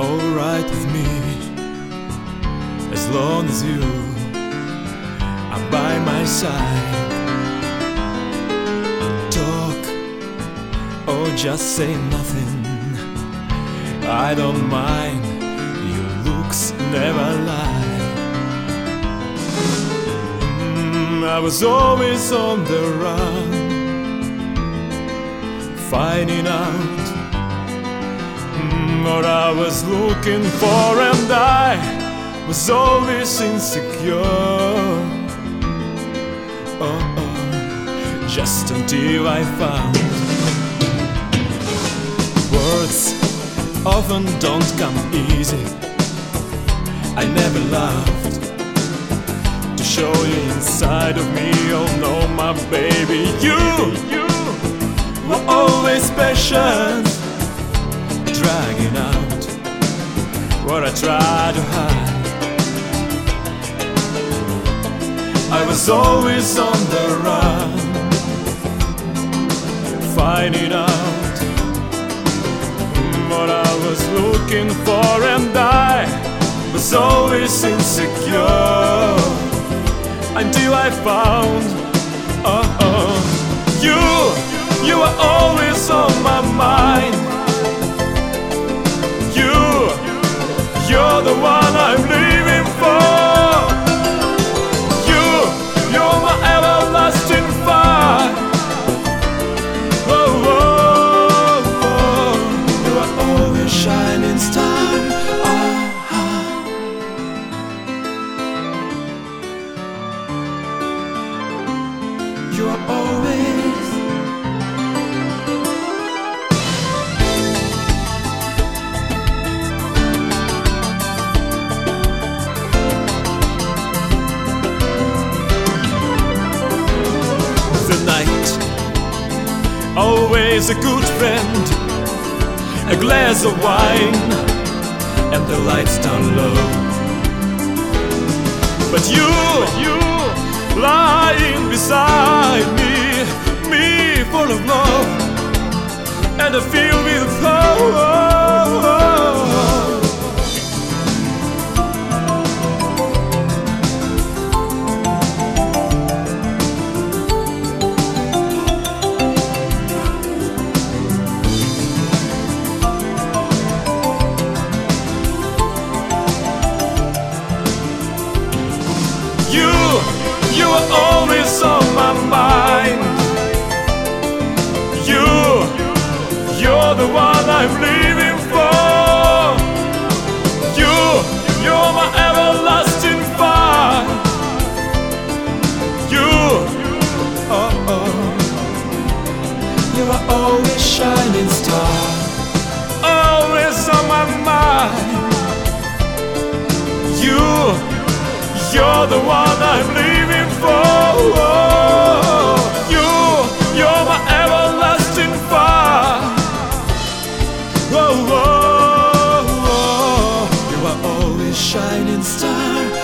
alright with me, as long as you are by my side. Talk or just say nothing, I don't mind, your looks never lie. I was always on the run, finding out what I was looking for, and I was always insecure. Just until I found words often don't come easy. I never loved to show you inside of me. Oh no, my baby, you were always patient, dragging out what I tried to hide. I was always on the run, finding out what I was looking for, and I was always insecure until I found you were always on my mind. You're the one I'm living for. You're my everlasting fire. Oh, oh, oh. You are always shining star. You are always. Always a good friend, a glass of wine, and the lights down low. But you lying beside me full of love, and I feel with hope. You are always on my mind. You're the one I'm living for. You're my everlasting fire. You are always shining star, always on my mind. You're the one I'm living for. You're my everlasting fire. Oh, oh, oh. You are always shining star.